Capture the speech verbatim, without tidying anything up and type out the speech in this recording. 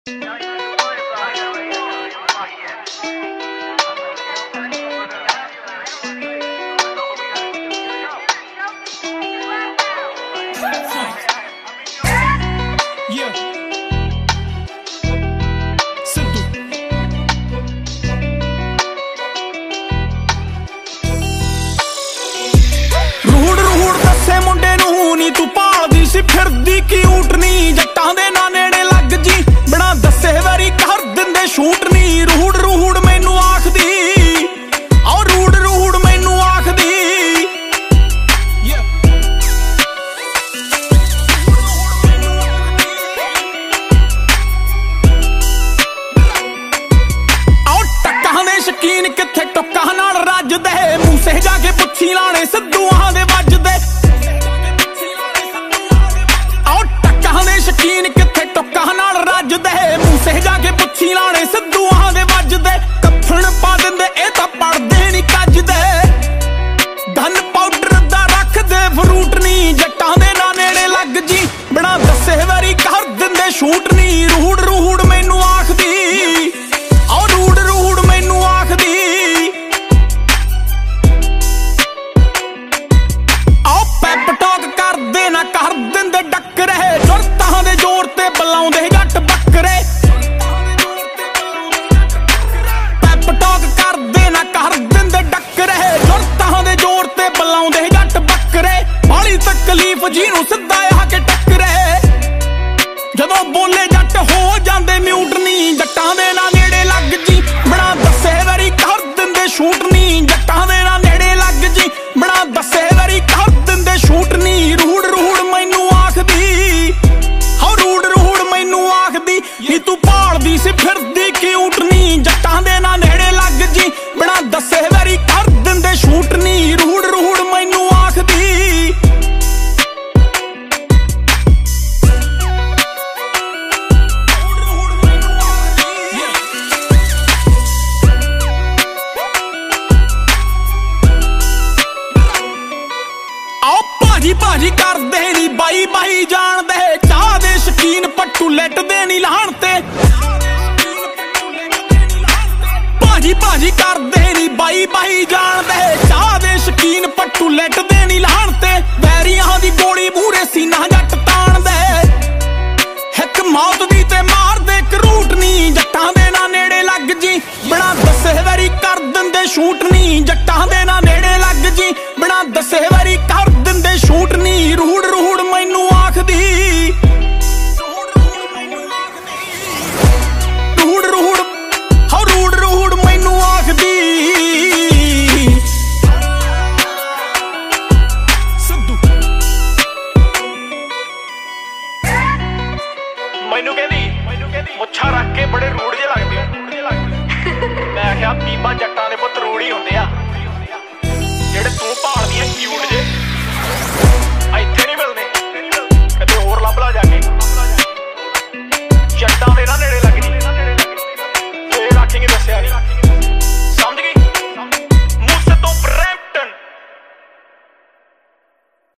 तू भालदी सी फिरदी की ऊटनी जट्टां दे ना नेड़े लग जी बिना दस्से वारी कर दिंदे शूट नी रूड़ रूड़ मैनू आखदी और रूड़ रूड़ मैनू आखदी और टक्कां दे शकीन किथे टुक्कां नाल रजदे मूसे जाके पुच्छी लाने सिद्धूआं दे वजदे शकीन किथे टुक्का नाल रजदे मूसे जाके पुच्छी लाने सिद्धूआं दे वजदे कफन पा दिंदे ए तां पढ़दे नी कजदे गन पाउडर दा रखदे फ्रूट नी जट्टां दे ना नेड़े लग जी बिना दस्से वारी कर दिंदे शूट नी रूड़ रूड़ मैनू आखदी और रूड़ रूड़ मैनू आखदी आओ पैप टॉक करदे ना कर दिंदे डक्करे जोर ते बुलाउंदे जट बकरे पैप टॉक करदे ना कर दिंदे डक्करे जुरतां दे जोर ते बुलाउंदे जट बकरे बाली तकलीफ जिहनूं सिद्धा आके टक्करे जदों बोले जट हो जांदे म्यूट नी जट्टां दे ना नेड़े लग जी बड़ा दस्से वारी कर दिंदे शूट नी जट्टां दे ना नेड़े लग जी बड़ा दस्से वारी कर दिंदे शूट नी रूड़ रूड़ मैनू आखदी नी तू भालदी सी फिरदी की ऊटनी जट्टां दे ना नेड़े लग जी बिना दस्से वारी कर दिंदे शूट नी रूड़ रूड़ मैनू आखदी आओ भाजी भाजी करदे नी बाई बाई जाणदे चाह दे शकीन पट्टू लैटदे नी लाहण ते भाजी भाजी करदे नी बाई बाई जाणदे चाह दे शकीन पट्टू लैटदे नी लाहण ते वैरियां दी गोली मूहरे सीना जट ताणदे हिक मौत दी ते मारदे करूट नी जट्टां दे ना नेड़े लग जी बिना दस्से वारी कर दिंदे शूट नी जट्टां दे ना नेड़े लग जी बिना दस्से वारी कर दिंदे शूट नी रूड़ रूड़ मैनू आखदी रूड़ रूड़ हो रूड़ रूड़ मैनू आखदी सिद्धू मैनू कहदी मुच्छां रख के बड़े रूड़ जे लगदे हो मैं आखिया बीबा जट्टां दे पुत्त रूड़ ही हुंदे आ जेड़े तू भालदी है क्यूट जे ਇੱਥੇ नहीं मिलते कदे होर लभ ला जाके जट्टां दे ना नेड़े